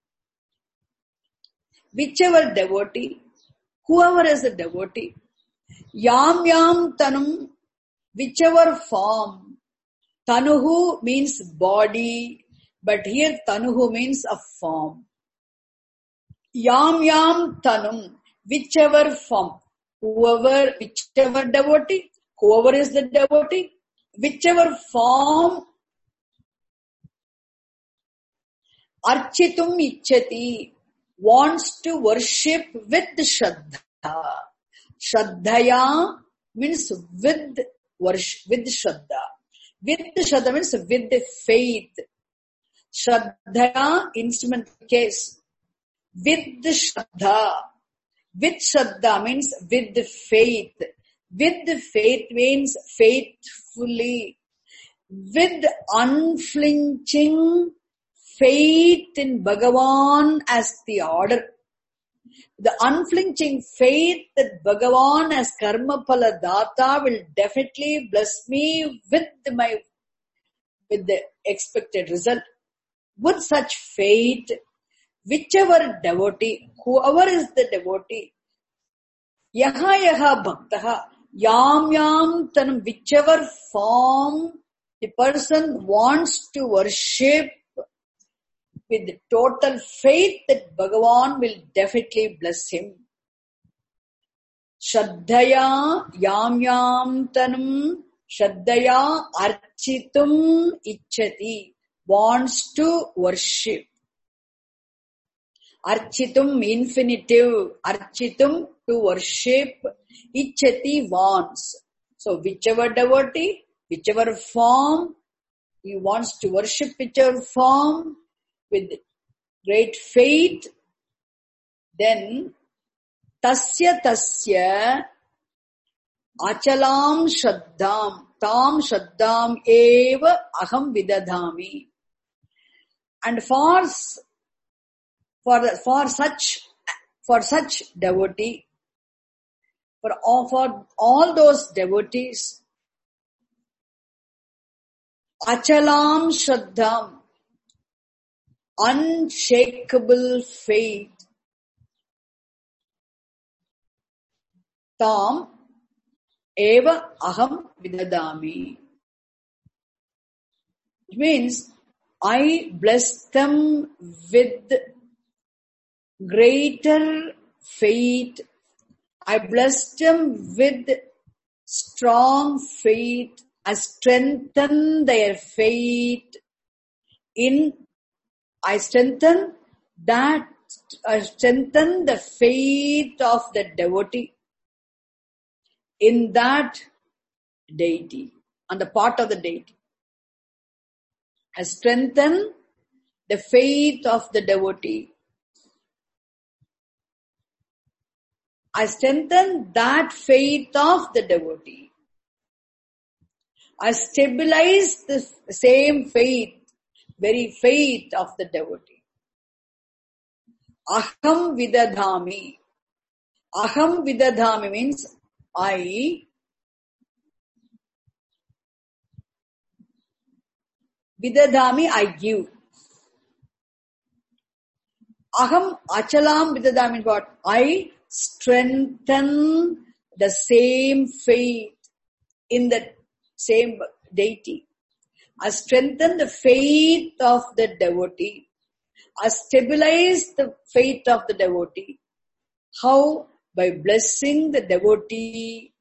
Whichever devotee. Whoever is the devotee. Yam tanum. Whichever form. Tanuhu means body, but here tanuhu means a form. Yam tanum, whichever form, whichever devotee, whoever is the devotee, whichever form, architum ichchati, wants to worship with Shraddha. Shraddhaya means with worship, with Shraddha. With Shraddha means with faith. Shraddha, instrument case. With Shraddha. With Shraddha means with faith. With faith means faithfully. With unflinching faith in Bhagavan as the order, the unflinching faith that Bhagavan as Karma Phala Data will definitely bless me with the expected result. With such faith, whichever devotee, whoever is the devotee, yaha bhaktaha, yam tanam, whichever form the person wants to worship with total faith that Bhagavan will definitely bless him. Shraddhaya yam tanam, Shraddhaya architum ichchati, wants to worship. Architum infinitive, architum to worship, ichchati wants. So whichever devotee, whichever form, he wants to worship whichever form with great faith, then tasya achalam shraddham, tam shraddham eva aham vidadhami. And for such devotee, for all those devotees, achalam shraddham, unshakable faith, tam eva aham vidadami. It means I bless them with greater faith. I bless them with strong faith. I strengthen their faith I strengthen the faith of the devotee in that deity, on the part of the deity. I strengthen the faith of the devotee. I strengthen that faith of the devotee. I stabilize the same faith, very faith of the devotee. Aham vidadhami. Aham vidadhami means vidadhami, I give. Aham achalam vidadhami means what? I strengthen the same faith in the same deity. I strengthen the faith of the devotee. I stabilize the faith of the devotee. How? By blessing the devotee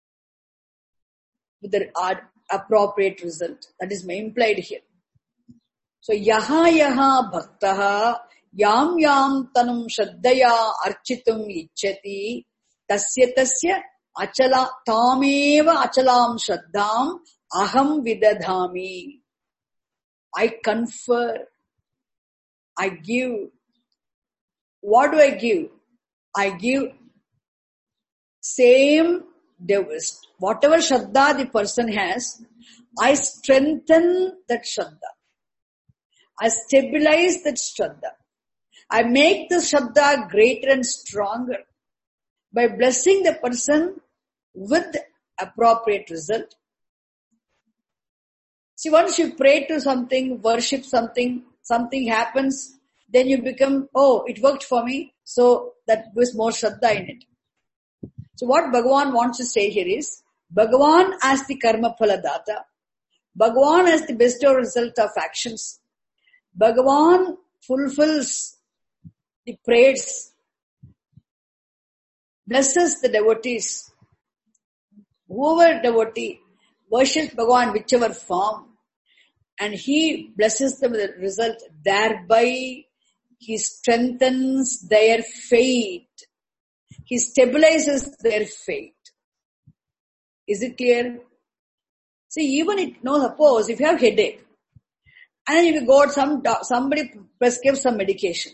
with the appropriate result. That is implied here. So, yaha bhaktaha yam tanum shraddhaya architum ichchati tasya achala tameva achalam shraddham aham vidadhami. I confer, I give. What do I give? I give same, whatever shraddha the person has, I strengthen that shraddha. I stabilize that shraddha. I make the shraddha greater and stronger by blessing the person with appropriate result. See, once you pray to something, worship something, something happens, then you become, oh, it worked for me, so that was more shraddha in it. So what Bhagavan wants to say here is, Bhagavan as the karma phala data, Bhagavan as the bestower result of actions, Bhagavan fulfills the prayers, blesses the devotees. Whoever devotee worships Bhagavan whichever form, and he blesses them with the result, thereby he strengthens their faith. He stabilizes their faith. Is it clear? See, even suppose if you have headache, and then if you go to somebody prescribes some medication,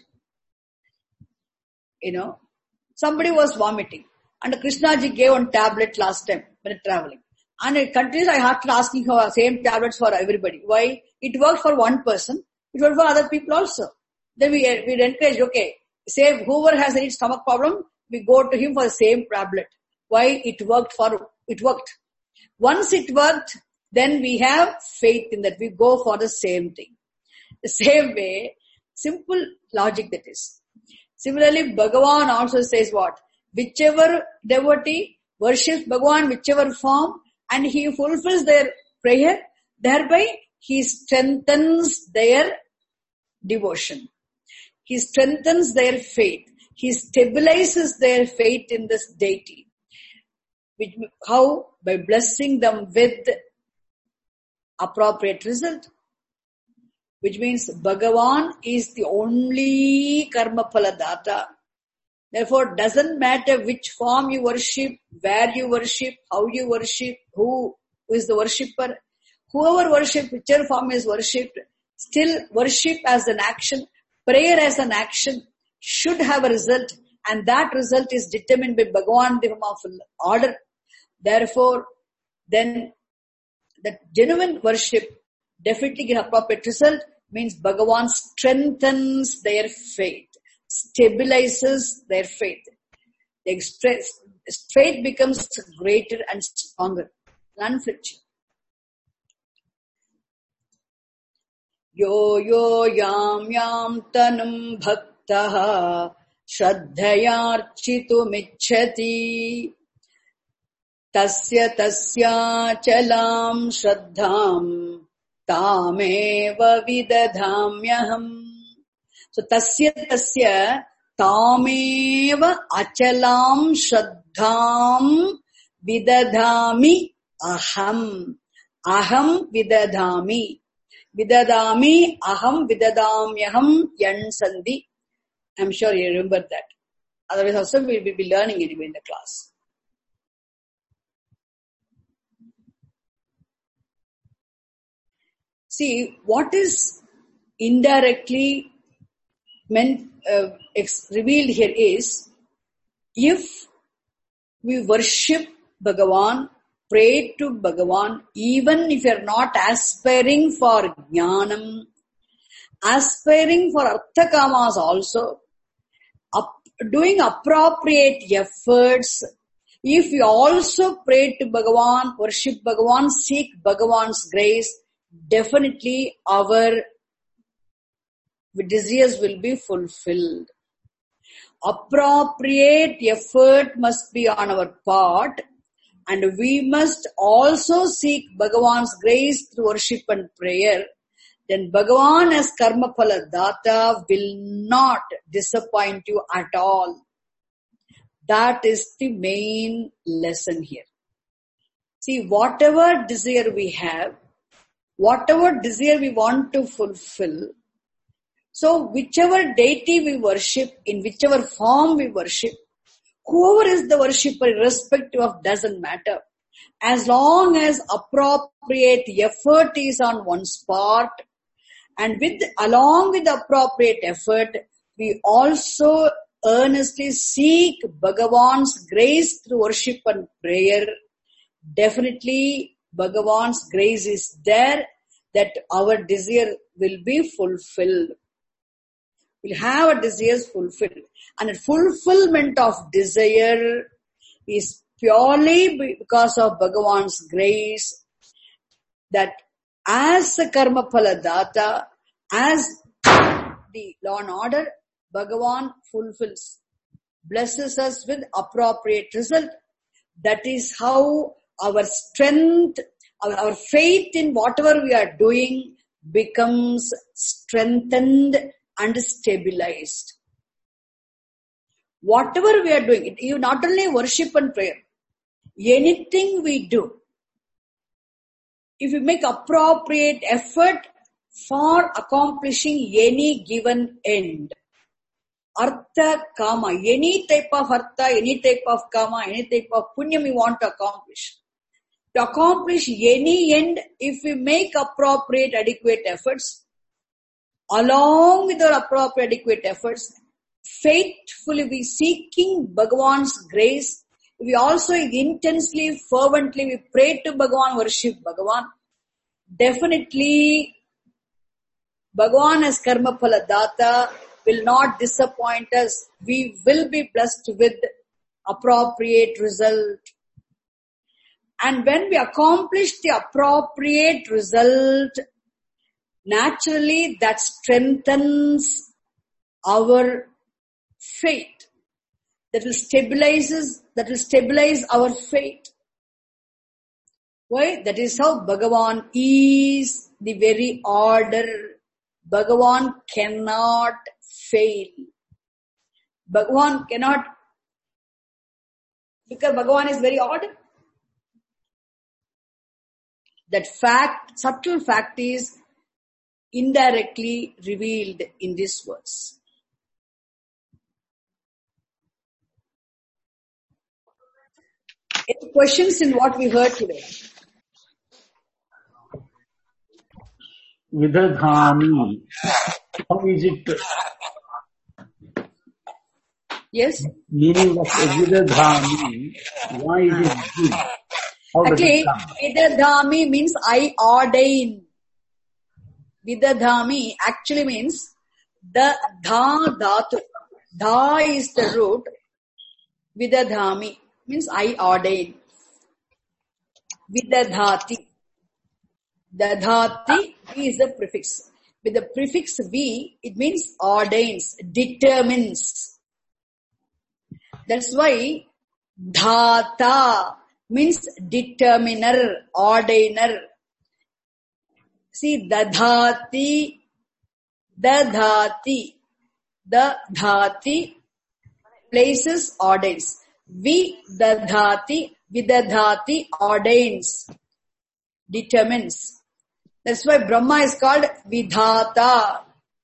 somebody was vomiting, and Krishnaji gave one tablet last time when traveling. And it continues, I have to asking for same tablets for everybody. Why? It worked for one person. it worked for other people also. Then we encourage, okay, say whoever has any stomach problem, we go to him for the same tablet. Why? It worked. Once it worked, then we have faith in that. We go for the same thing. The same way, simple logic that is. Similarly, Bhagavan also says what? Whichever devotee worships Bhagavan, whichever form, and he fulfills their prayer, thereby he strengthens their devotion. He strengthens their faith. He stabilizes their faith in this deity. How? By blessing them with appropriate result. Which means Bhagavan is the only karma phala data. Therefore, doesn't matter which form you worship, where you worship, how you worship, who is the worshipper. Whoever worships, whichever form is worshipped, still worship as an action, prayer as an action, should have a result, and that result is determined by Bhagavan, the form of order. Therefore, then the genuine worship definitely get appropriate result, means Bhagavan strengthens their faith, stabilizes their faith. The faith becomes greater and stronger, unflinching. Yo yo yam yam tanum bhaktaha shraddhayarchitum ichchati tasya chalam shraddham tameva vidadhamyaham. So tasya tameva achalam shraddham vidadhami aham. Aham vidadhami. Vidadami aham vidadamyaham yan sandhi. I'm sure you remember that. Otherwise also we will be learning anyway in the class. See, what is indirectly revealed here is, if we worship Bhagavan, pray to Bhagavan, even if you are not aspiring for jnanam, aspiring for arthakamas also, doing appropriate efforts, if you also pray to Bhagavan, worship Bhagavan, seek Bhagavan's grace, definitely our desires will be fulfilled. Appropriate effort must be on our part, and we must also seek Bhagavan's grace through worship and prayer. Then Bhagavan as karma phala data will not disappoint you at all. That is the main lesson here. See, whatever desire we have, whatever desire we want to fulfill, so whichever deity we worship, in whichever form we worship, whoever is the worshipper, irrespective of, doesn't matter. As long as appropriate effort is on one's part, and along with the appropriate effort, we also earnestly seek Bhagavan's grace through worship and prayer. Definitely Bhagavan's grace is there, that our desire will be fulfilled. We'll have our desires fulfilled. And the fulfillment of desire is purely because of Bhagavan's grace, that as the karma phala data, as the law and order, Bhagavan fulfills, blesses us with appropriate result. That is how our strength, our faith in whatever we are doing becomes strengthened and stabilized. Whatever we are doing, you not only worship and prayer, anything we do, if we make appropriate effort for accomplishing any given end, artha, kama, any type of artha, any type of kama, any type of punyam we want to accomplish. To accomplish any end, if we make appropriate adequate efforts, along with our appropriate adequate efforts, faithfully we seeking Bhagavan's grace, we also intensely, fervently, we pray to Bhagavan, worship Bhagavan, definitely Bhagavan as karma phala data will not disappoint us. We will be blessed with appropriate result. And when we accomplish the appropriate result, naturally that strengthens our faith. That will stabilize our faith. Why? That is how Bhagavan is the very order. Bhagavan cannot fail. Bhagavan cannot, because Bhagavan is very order. That fact, subtle fact is indirectly revealed in this verse. Any questions in what we heard today? Vidadhami. How is it? Yes? Meaning of Vidadhami. Why it is good? How does Actually, it come? Vidadhami means I ordain. Vidadhami actually means the dha dhatu. Dha is the root. Vidadhami means I ordain. Vidadhati. Dadhati is the prefix. With the prefix V, it means ordains, determines. That's why dhata means determiner, ordainer. See, dadhati, places, ordains. Vidadhati, ordains, determines. That's why Brahma is called Vidhata.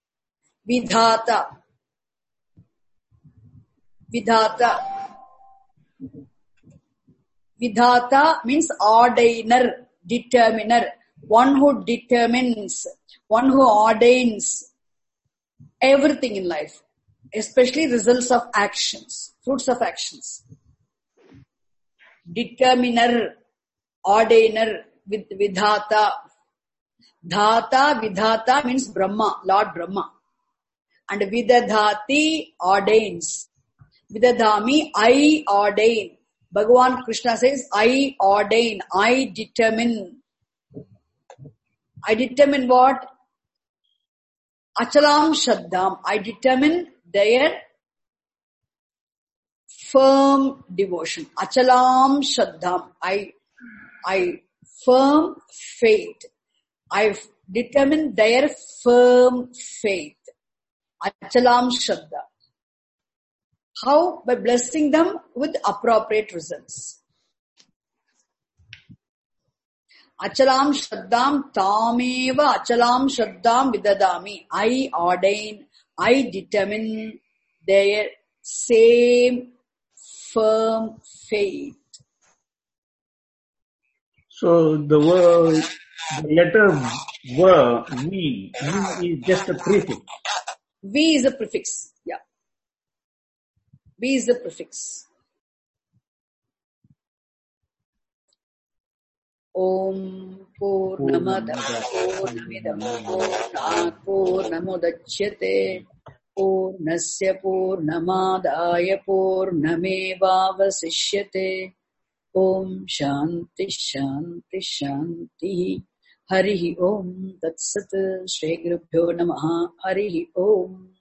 Vidhata means ordainer, determiner. One who determines, one who ordains everything in life, especially results of actions, fruits of actions. Determiner, ordainer, Vidhata. Vidhata means Brahma, Lord Brahma. And Vidadhati ordains. Vidadhami, I ordain. Bhagavan Krishna says, I ordain, I determine. I determine what? Achalam Shaddam. I determine their firm devotion. Achalam Shaddam. I firm faith. I've determined their firm faith. Achalam Shraddha. How? By blessing them with appropriate results. Achalam Shraddham Tameva Achalam Shraddham Vidadami. I ordain, I determine their same firm faith. So the word, the letter V is just a prefix. V is a prefix. Yeah. V is the prefix. Om Purnamada Purnamidam Purnat Purnamudachyate Purnasya Purnamadaya Purnamevavasishyate. Om Shanti Shanti Shanti. Harihi Om Tat Sat. Shri Gurubhyo Namaha. Harihi Om.